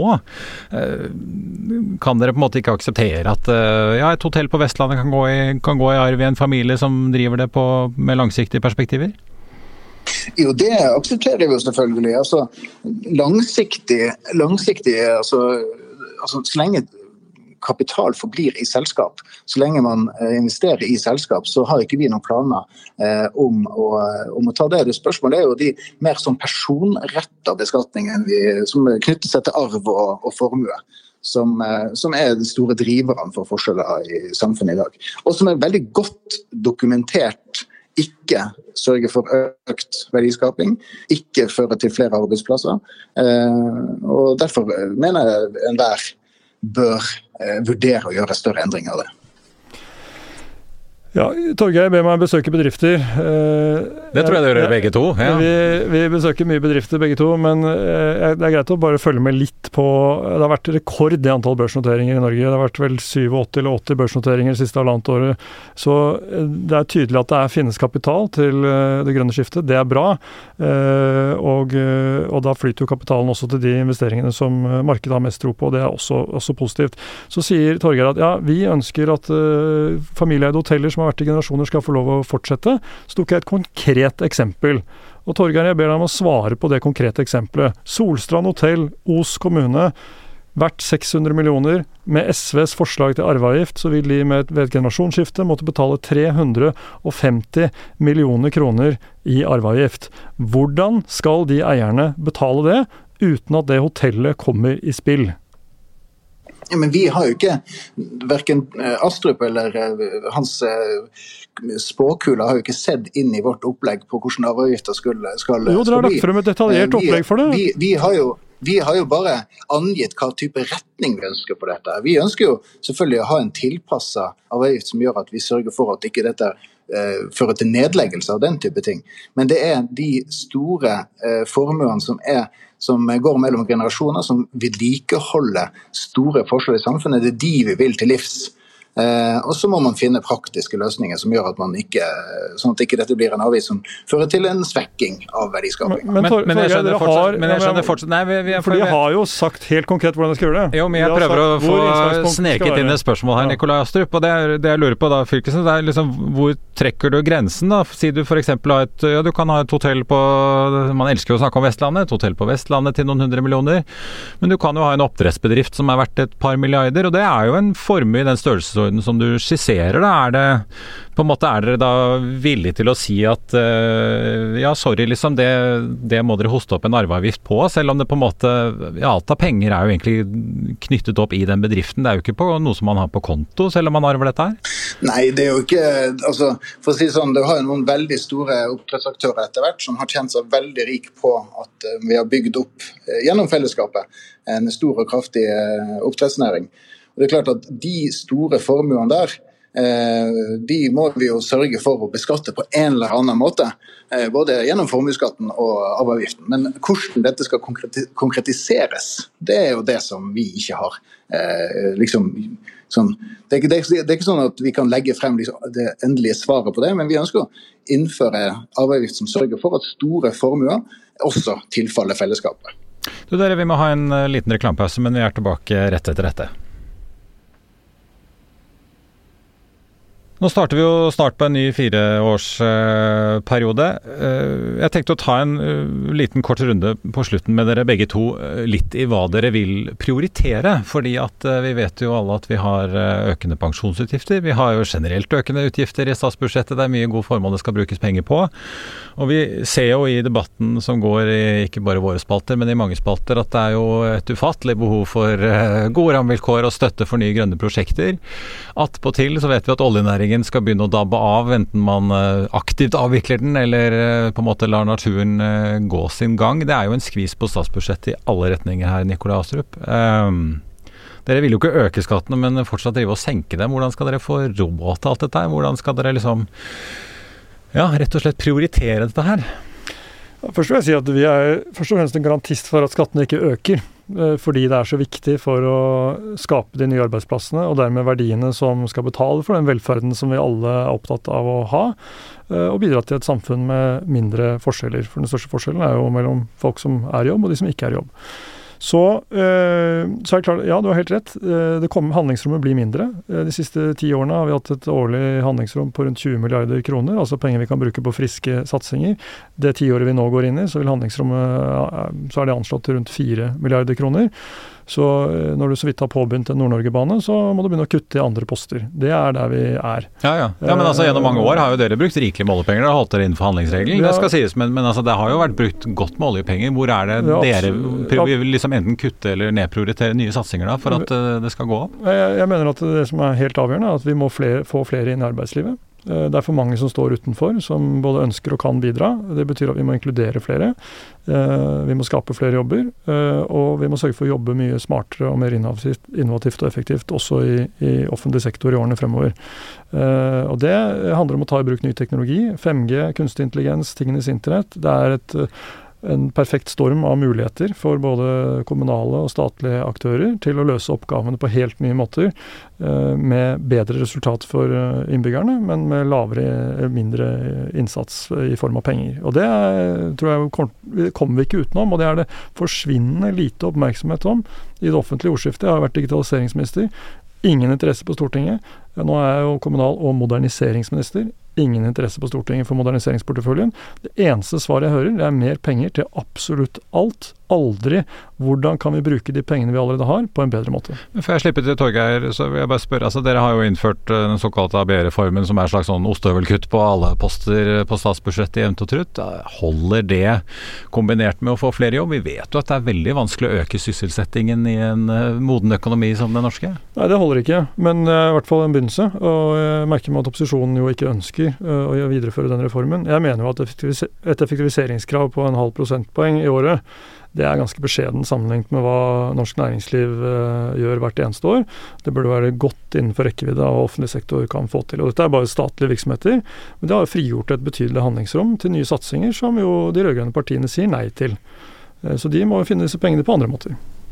Speaker 1: Kan dere på en måte ikke akseptere at ja, et hotell på Vestlandet kan gå i, kan gå i arv i en familie som driver det på, med langsiktige perspektiver?
Speaker 3: Jo, det aksepterer vi jo selvfølgelig. Altså, langsiktig, langsiktig altså, altså, så lenge kapital forblir i selskap, så lenge man investerer i selskap, så har ikke vi noen planer eh, om, å, om å ta det. Det spørsmålet er jo de mer som personrettet beskatningen vi, som knytter seg til arv og, og formue. Som, som er de store driverne for forskjeller i samfunnet i dag. Og som er veldig godt dokumentert ikke sørge for økt verdiskaping, ikke føre til flere arbeidsplasser. Og derfor mener jeg enhver bør vurdere å gjøre større endringer av det.
Speaker 2: Ja, Torgeir ber meg besøke bedrifter.
Speaker 1: Det tror jeg det gjør begge to. Ja.
Speaker 2: Vi, vi besøker mye bedrifter begge to, men det er greit å bare følge med litt på. Det har vært rekord i antall børsnoteringer i Norge. Det har vært vel syttiåtte eller åtti børsnoteringer det siste halvannet året. Så det er tydelig at det er, finnes kapital til det grønne skiftet. Det er bra. Og, og da flyter jo kapitalen også til de investeringene som markedet har mest tro på, og det er også, også positivt. Så sier Torgeir at ja, vi ønsker at familieeide hoteller som har vært i generasjoner skal få lov å fortsette. Så tok jeg et konkret eksempel. Og Torgeir, jeg ber deg om å svare på det konkrete eksempelet. Solstrand hotell, Os kommune, verdt seks hundre millioner. Med S Vs forslag til arveavgift, så vil de med et generasjonsskifte måtte betale tre hundre femti millioner kroner i arveavgift. Hvordan skal de eierne betale det, uten at det hotellet kommer i spill?
Speaker 3: Ja, men vi har jo ikke, hverken Astrup eller hans spåkula har jo ikke sett inn i vårt opplegg på hvordan arveavgifter skal, skal
Speaker 2: Jo, dere har lagt frem et detaljert
Speaker 3: vi,
Speaker 2: opplegg for det.
Speaker 3: Vi, vi, har jo, vi har jo bare angitt hva type retning vi ønsker på dette. Vi ønsker jo selvfølgelig å ha en tilpasset arveavgift som gjør at vi sørger for at ikke dette eh, fører til nedleggelse av den type ting. Men det er de store eh, formuene som er som går mellom generasjoner, som vedlikeholder store forskjeller i samfunnet. Det er de vi vil til livs. Eh, og så må man finne praktiske løsninger som gjør at man ikke, sånn at ikke dette blir en avgift som fører til en svekking av verdiskaping.
Speaker 2: Men, men, men, men jeg skjønner fortsatt,
Speaker 1: men jeg skjønner fortsatt nei, vi, vi er,
Speaker 2: for de har jo sagt helt konkret hvordan de skal gjøre det.
Speaker 1: Jo, men jeg prøver å få sneket inn et spørsmål her, Nikolai Astrup, og det, er, det jeg lurer på da, Fylkesen, det er liksom, hvor trekker du grensen da? Si du for eksempel har et, ja, du kan ha et hotell på, man elsker jo å snakke om Vestlandet, et hotell på Vestlandet til noen hundre millioner, men du kan jo ha en oppdrettsbedrift som er verdt et par milliarder, og det er jo en formue i den størrelsesorden som du skisserer. Da er det på en måte, er dere da villige til å si at uh, ja, sorry, liksom, det, det må dere hoste opp en arveavgift på, selv om det på en måte, ja, alt av penger er jo egentlig knyttet opp i den bedriften. Det er jo ikke på noe som man har på konto, selv om man arver dette her.
Speaker 3: Nei, det er jo ikke, altså, for å si sånn, det har jo noen veldig store oppdrettsaktører etter hvert, som har tjent seg veldig rik på at uh, vi har bygd opp uh, gjennom fellesskapet en stor og kraftig uh, oppdrettsnæring. Og det er klart at de store formuene der, de må vi jo sørge for å beskatte på en eller annen måte, både gjennom formuesskatten og arveavgiften. Men hvordan dette skal konkretiseres, det er jo det som vi ikke har. Liksom, sånn, det, er ikke, det, er, det er ikke sånn at vi kan legge frem liksom, det endelige svaret på det, men vi ønsker å innføre arveavgift som sørger for at store formuer også tilfaller fellesskapet.
Speaker 1: Du, dere, vi må ha en liten reklamepause, men vi er tilbake rett etter dette. Nå starter vi jo snart på en ny fireårsperiode. Jeg tenkte å ta en liten kort runde på slutten med dere begge to, litt i hva dere vil prioritere. Fordi at vi vet jo alle at vi har økende pensjonsutgifter. Vi har jo generelt økende utgifter i statsbudsjettet. Det er mye gode formål det skal brukes penger på. Og vi ser jo i debatten som går i ikke bare våre spalter, men i mange spalter, at det er jo et ufattelig behov for gode rammevilkår og støtte for nye grønne prosjekter. Attpåtil så vet vi at oljenæringen skal begynne å dabbe av, enten man aktivt avvikler den, eller på en måte lar naturen gå sin gang. Det er jo en skvis på statsbudsjettet i alle retninger her, Nikolai Astrup. Um, dere vil jo ikke øke skattene, men fortsatt drive og senke dem. Hvordan skal dere få råd til alt dette her? Hvordan skal dere liksom, ja, rett og slett prioritere dette her?
Speaker 2: Først vil jeg si at vi er først og fremst en garantist for at skattene ikke øker, fordi det er så viktig for å skape de nye arbeidsplassene, og dermed verdiene som skal betale for den velferden som vi alle er opptatt av å ha, og bidra til et samfunn med mindre forskjeller. For den største forskjellen er jo mellom folk som er i jobb og de som ikke er i jobb. Så, øh, så er det klart, ja, du har helt rett. Det kommer, handlingsrommet blir mindre. De siste ti årene har vi hatt et årlig handlingsrom på rundt tjue milliarder kroner, altså penger vi kan bruke på friske satsinger. Det tiåret vi nå går inn i, så vil handlingsrommet, så er det anslått til rundt fire milliarder kroner. Så når du så vidt har påbegynt en Nord-Norge-bane, så må du begynne å kutte i andre poster. Det er der vi er.
Speaker 1: Ja, ja. ja men altså gjennom mange år har jo dere brukt rikelig med oljepenger. Dere har holdt dere innenfor handlingsregelen, ja. Det skal sies. Men, men altså, det har jo vært brukt godt med oljepenger. Hvor er det ja, dere vil liksom enten kutte eller nedprioritere nye satsinger da, for at uh, det skal gå opp?
Speaker 2: Jeg, jeg mener at det som er helt avgjørende er at vi må flere, få flere inn i arbeidslivet. Det er for mange som står utenfor, som både ønsker og kan bidra. Det betyr at vi må inkludere flere. Vi må skape flere jobber, og vi må sørge for å jobbe mye smartere og mer innovativt og effektivt, også i, i offentlig sektor i årene fremover. Og det handler om å ta i bruk ny teknologi, fem G, kunstig intelligens, tingenes internett. Det er et en perfekt storm av muligheter for både kommunale og statlige aktører til å løse oppgavene på helt nye måter, med bedre resultat for innbyggerne, men med lavere, mindre innsats i form av penger. Og det tror jeg kommer vi ikke utenom, og det er det forsvinnende lite oppmerksomhet om i det offentlige ordskiftet. Jeg har vært digitaliseringsminister, ingen interesse på Stortinget. Nå er jeg jo kommunal- og moderniseringsminister. Ingen interesse på Stortinget for moderniseringsporteføljen. Det eneste svaret jeg hører, det er mer penger til absolutt alt. Aldri hvordan kan vi bruke de pengene vi allerede har på en bedre måte.
Speaker 1: Før jeg slipper til Torgeir, så vil jeg bare spørre, altså dere har jo innført den såkalte A B R-reformen som er en slags sånn ostehøvelkutt på alle poster på statsbudsjettet jevnt og trutt. Holder det kombinert med å få flere jobb? Vi vet jo at det er veldig vanskelig å øke sysselsettingen i en moden økonomi som den norske.
Speaker 2: Nei, det holder ikke, men i hvert fall en begynnelse, og jeg merker meg at opposisjonen jo ikke ønsker å videreføre den reformen. Jeg mener jo at et effektiviseringskrav på en halv prosentpoeng i året, det er ganske beskjeden sammenlignet med hva norsk næringsliv uh, gjør hvert eneste år. Det burde være godt innenfor rekkevidde av hva offentlig sektor kan få til. Og dette er bare statlige virksomheter, men det har frigjort et betydelig handlingsrom til nye satsinger som jo de rødgrønne partiene sier nei til. Uh, så de må finne disse pengene på andre måter.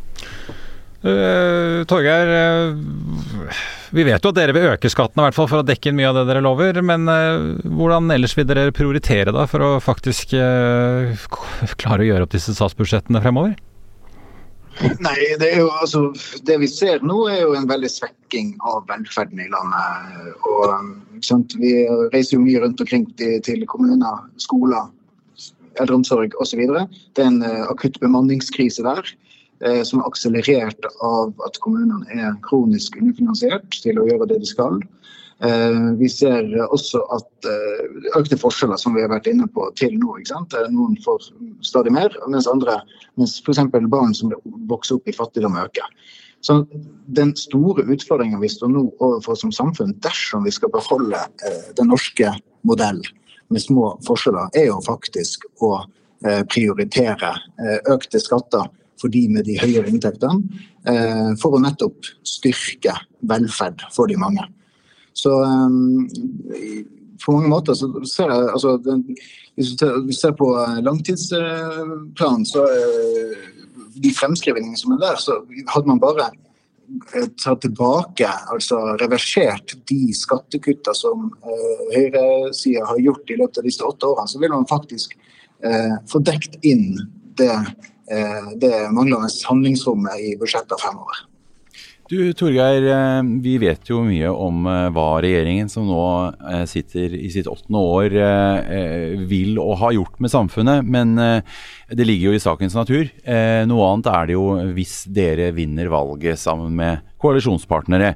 Speaker 1: Uh, Torgeir, uh, vi vet jo at dere vil øke skattene i hvert fall for å dekke inn mye av det dere lover, men uh, hvordan ellers vil dere prioritere da for å faktisk uh, klare å gjøre opp disse statsbudsjettene fremover?
Speaker 3: Nei, det er jo altså, det vi ser nå er jo en veldig svekking av velferden i landet, og ikke sant, vi reiser jo mye rundt omkring til, til kommuner, skoler, eldreomsorg og så videre. Det er en uh, akutt bemanningskrise der, som er akselerert av at kommunene er kronisk underfinansiert til å gjøre det de skal. Vi ser også at økte forskjeller som vi har vært inne på til nå, ikke sant? Noen får stadig mer, mens andre, mens for eksempel barn som vokser opp i fattigdom øker. Så den store utfordringen vi står nå overfor som samfunn, dersom vi skal beholde den norske modellen med små forskjeller, er jo faktisk å prioritere økte skatter for de med de høyere inntektene, eh, for å nettopp styrke velferd for de mange. Så um, på mange måter så ser jeg, altså, den, hvis vi ser på langtidsplanen, så uh, de fremskrivningene som er der, så hadde man bare tatt tilbake, altså reversert de skattekutter som uh, høyresiden har gjort i løpet av disse åtte årene, så vil man faktisk uh, få dekt inn det det manglende handlingsrommet i budsjettet fremover.
Speaker 6: Du, Torgeir, vi vet jo mye om hva regjeringen som nå sitter i sitt åttende år vil og har gjort med samfunnet, men det ligger jo i sakens natur. Noe annet er det jo hvis dere vinner valget sammen med koalisjonspartnere.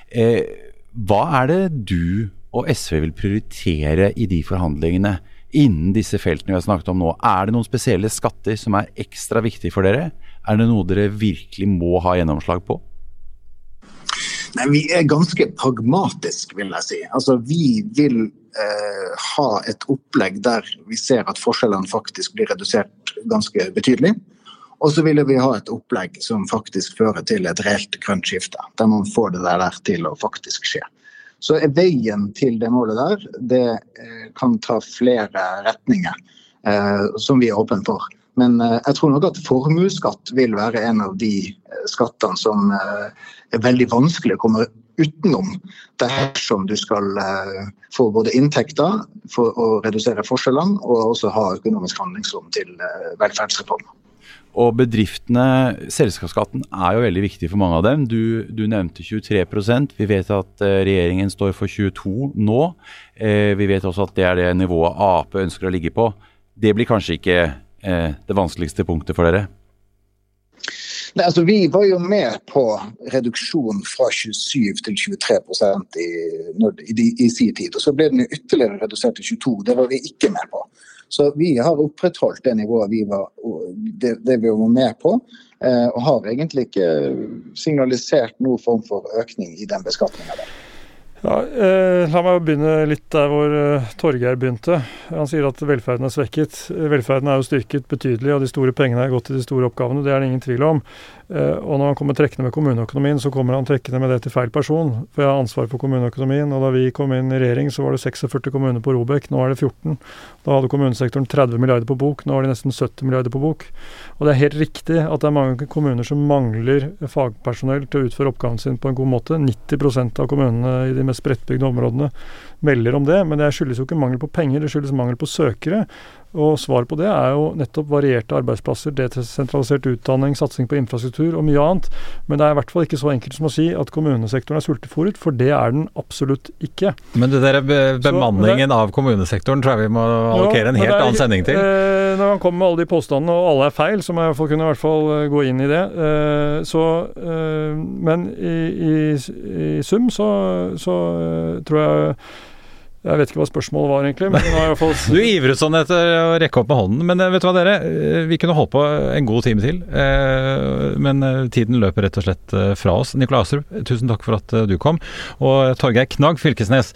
Speaker 6: Hva er det du og S V vil prioritere i de forhandlingene innen disse feltene vi har snakket om nå? Er det noen spesielle skatter som er ekstra viktige for dere? Er det noe dere virkelig må ha gjennomslag på?
Speaker 3: Nei, vi er ganske pragmatisk, vil jeg si. Altså, vi vil eh, ha et opplegg der vi ser at forskjellene faktisk blir redusert ganske betydelig. Og så vil vi ha et opplegg som faktisk fører til et reelt grønt skifte, der man får det der til å faktisk skje. Så er veien til det målet der, det eh, kan ta flere retninger eh, som vi er åpne for. Men eh, jeg tror nok at formuesskatt vil være en av de eh, skattene som eh, er veldig vanskelig å komme utenom dersom du skal eh, få både inntekter for å redusere forskjellene og også ha økonomisk handlingsrom til eh, velferdsreformer.
Speaker 6: Og bedriftene, selskapsskatten er jo veldig viktig for mange av dem. Du, du nevnte tjuetre prosent. Vi vet at eh, regjeringen står for tjueto nå. Eh, vi vet også at det er det nivået Ap ønsker å ligge på. Det blir kanskje ikke eh, det vanskeligste punktet for dere?
Speaker 3: Nei, altså vi var jo med på reduksjon fra tjuesyv til tjuetre prosent i, i, i sin tid, og så ble den ytterligere redusert til tjueto. Det var vi ikke med på. Så vi har opprettholdt det nivået vi var, det, det vi var med på, eh, og har egentlig ikke signalisert noen form for økning i den beskatningen der.
Speaker 2: Ja, eh, la meg begynne litt der hvor eh, Torgeir begynte. Han sier at velferden er svekket. Velferden er jo styrket betydelig, og de store pengene er gått til de store oppgavene. Det er det ingen tvil om. Eh, og når han kommer trekkende med kommuneøkonomien, så kommer han trekkende med det til feil person. For jeg har ansvar for kommuneøkonomien, og da vi kom inn i regjering, så var det seksogførti kommuner på Robek. Nå er det fjorten. Da hadde kommunesektoren tretti milliarder på bok. Nå har de nesten sytti milliarder på bok. Og det er helt riktig at det er mange kommuner som mangler fagpersonell til å utføre oppgaven sin på en god måte. nitti prosent av kommunene i de mest sprettbygde områdene melder om det, men det skyldes jo ikke mangel på penger, det skyldes mangel på søkere. Og svaret på det er jo nettopp varierte arbeidsplasser, desentralisert utdanning, satsing på infrastruktur og mye annet. Men det er i hvert fall ikke så enkelt som å si at kommunesektoren er sultefòret, for det er den absolutt ikke. Men
Speaker 1: det der be bemanningen så, det, av kommunesektoren tror jeg vi må allokere ja, en helt er, annen sending til.
Speaker 2: Eh, når man kommer med alle de påstandene, og alle er feil, så må jeg i hvert fall kunne i hvert fall gå inn i det. Eh, så, eh, men i, i, i sum så, så tror jeg Jeg vet ikke hva spørsmålet var egentlig, men nå har jeg fått...
Speaker 1: Du ivret sånn etter å rekke opp med hånden, men vet du hva dere? Vi kunne holdt på en god time til, men tiden løper rett og slett fra oss. Nikolai Astrup, tusen takk for at du kom. Og Torgeir Knag Fylkesnes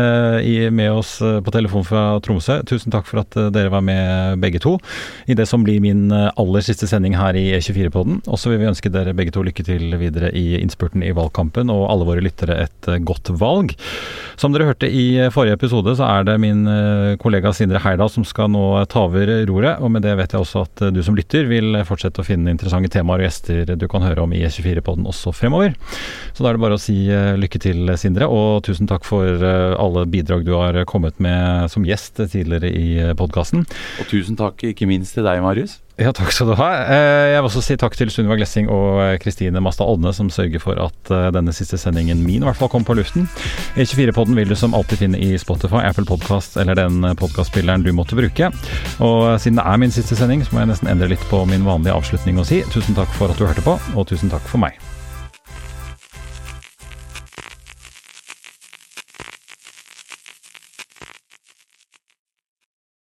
Speaker 1: med oss på telefon fra Tromsø. Tusen takk for at dere var med begge to i det som blir min aller siste sending her i E tjuefire-podden. Og så vil vi ønske dere begge to lykke til videre i innspurten i valgkampen, og alle våre lyttere et godt valg. Som dere hørte i forrige episode, så er det min kollega Sindre Heyerdahl som skal nå ta over roret, og med det vet jeg også at du som lytter vil fortsette å finne interessante temaer og gjester du kan høre om i E tjuefire-podden også fremover. Så da er det bare å si lykke til, Sindre, og tusen takk for alle bidrag du har kommet med som gjest tidligere i podcasten.
Speaker 6: Og tusen takk ikke minst til deg, Marius.
Speaker 1: Ja, takk skal du ha. Jeg vil også si takk til Sunniva Glessing og Kristine Mastad Odne som sørger for at denne siste sendingen min i hvert fall kom på luften. E tjuefire-podden vil du som alltid finne i Spotify, Apple Podcast eller den podcastspilleren du måtte bruke. Og siden det er min siste sending, så må jeg nesten endre litt på min vanlige avslutning og si tusen takk for at du hørte på, og tusen takk for meg.